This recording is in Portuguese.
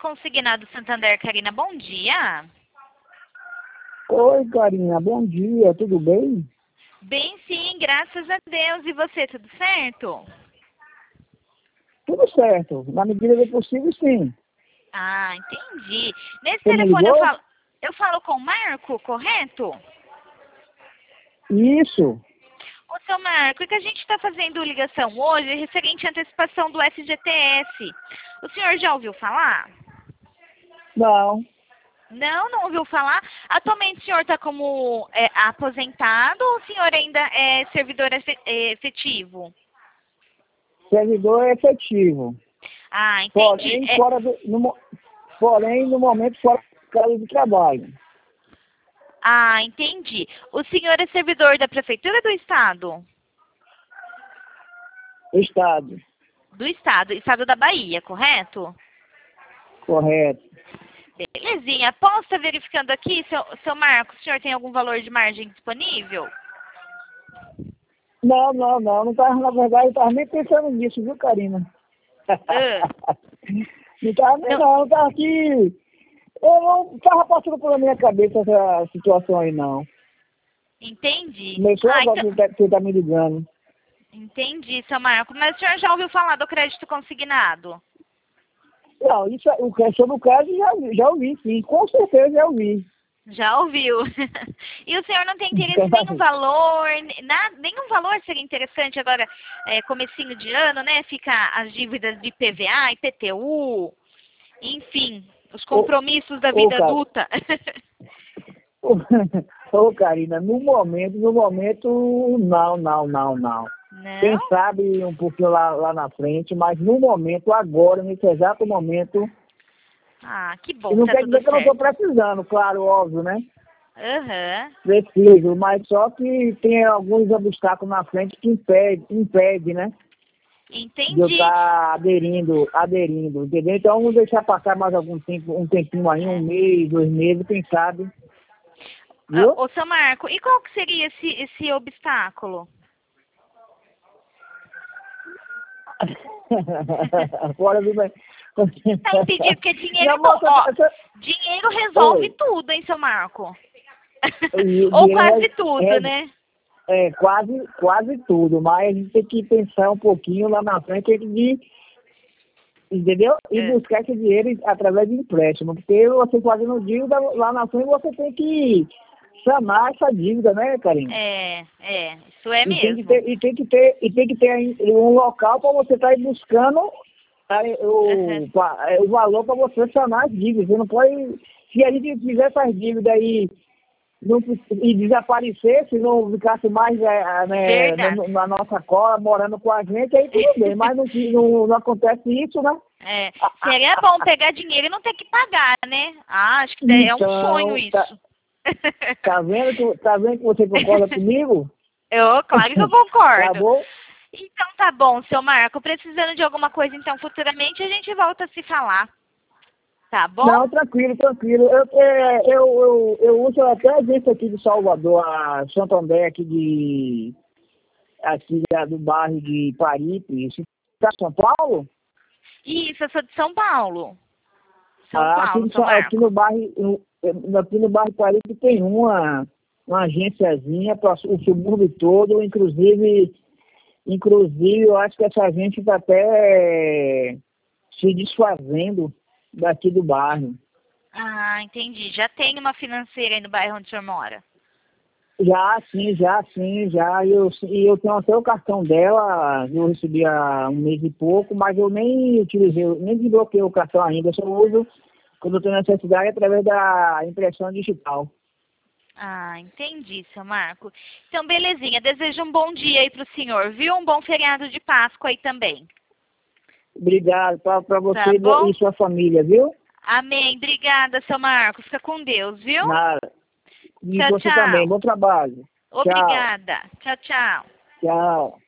Consignado Santander, Karina, bom dia. Oi, Karina, bom dia, tudo bem? Bem sim, graças a Deus. E você, tudo certo? Tudo certo, na medida do possível, sim. Ah, entendi. Nesse Você me telefone ligou? eu falo com o Marco, correto? Isso, Ô, seu Marco, é que a gente está fazendo ligação hoje referente à antecipação do FGTS. O senhor já ouviu falar? não, Não ouviu falar? Atualmente o senhor está como aposentado ou o senhor ainda é servidor efetivo? servidor é efetivo, Ah, entendi. porém, porém, no momento, fora do casa de trabalho. Entendi. O senhor é servidor da prefeitura ou do estado? Estado, Do estado, estado da Bahia, correto? correto. Belezinha. Posso estar verificando aqui, seu Marco, o senhor tem algum valor de margem disponível? Não tava, na verdade, eu tava nem pensando nisso, viu, Karina? Ah, Não tava nem não, não, tava aqui, eu não tava passando pela minha cabeça essa situação aí, não. entendi. Começou agora Então, que você tá me ligando. entendi, seu Marco. Mas o senhor já ouviu falar do crédito consignado? Não, isso, o questão do caso já ouvi, sim, com certeza já ouvi. Já ouviu. E o senhor não tem interesse em nenhum valor, nenhum valor seria interessante agora, comecinho de ano, né? Fica as dívidas de IPVA, IPTU, enfim, os compromissos da vida Cara, adulta. ô, Karina, no momento, não. Quem Não? sabe um pouquinho lá na frente, mas no momento, agora, nesse exato momento, Ah, que e bom, não tá quer tudo dizer que eu não estou certo. precisando, claro, óbvio, né? Aham, Preciso, mas só que tem alguns obstáculos na frente que impede, né? De eu entendi. estar aderindo, entendeu? Então vamos deixar passar mais algum tempo, um tempinho aí, um mês, 2 meses, quem sabe, viu? Ô, seu Marco, e qual que seria esse obstáculo? Fora do... Tá entendido, porque Minha moça, dinheiro resolve oi, tudo, hein, seu Marco? o Ou dinheiro quase tudo, né? quase tudo, mas a gente tem que pensar um pouquinho lá na frente de, entendeu? E É, buscar esse dinheiro através de empréstimo, porque você fazendo dívida lá na frente, você tem que sanar essa dívida, né, Karina? isso é E tem que mesmo. ter, aí um local para você estar aí buscando Aham. o valor para você sanar as dívidas. Você não pode, se a gente fizer essas dívidas aí não, e desaparecer, se não ficasse mais né, Verdade. na nossa cola, morando com a gente, aí tudo bem, mas não acontece isso, né? Seria bom pegar dinheiro e não ter que pagar, né? Acho que é um sonho Então, isso. tá vendo que você concorda comigo? Claro que eu Tá concordo. bom? Então tá bom, seu Marco. Precisando de alguma coisa, então, futuramente, a gente volta a se falar. Tá bom? Não, tranquilo. Eu uso até a agência aqui de Salvador, a Santander aqui do bairro de Paripe. Você tá em São Paulo? Isso, eu sou de São Paulo. São Paulo, seu Aqui Marco. no bairro, aqui no bairro Paripe tem uma agênciazinha para o subúrbio todo, inclusive eu acho que essa agência está até se desfazendo daqui do bairro. Ah, entendi. Já tem uma financeira aí no bairro onde o senhor mora. Já sim. E eu tenho até o cartão dela, eu recebi há um mês e pouco, mas eu nem utilizei, nem desbloqueei o cartão ainda, eu só uso quando eu tenho necessidade através da impressão digital. Ah, entendi, seu Marco. Então, belezinha. Desejo um bom dia aí pro senhor, viu? Um bom feriado de Páscoa aí também. Obrigado para Tá você bom? e sua família, viu? Amém. Obrigada, seu Marco. Fica com Deus, viu? Nada. E Tchau, você também, tchau. bom trabalho. Tchau, Obrigada. Tchau, tchau. tchau.